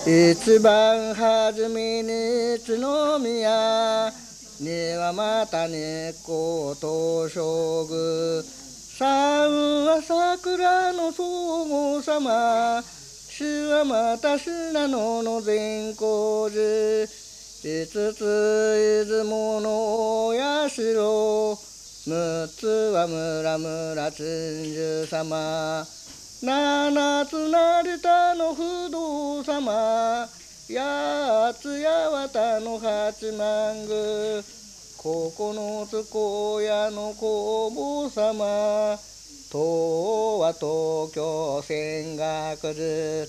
一番初めに角宮にはまた猫と将軍三は桜の皇后様四はまた信濃の善光寺五つ出雲のお社六つは村々鎮守様七つ成田の不動様八つ八幡の八幡宮九つ高野の皇后様東は東京泉岳寺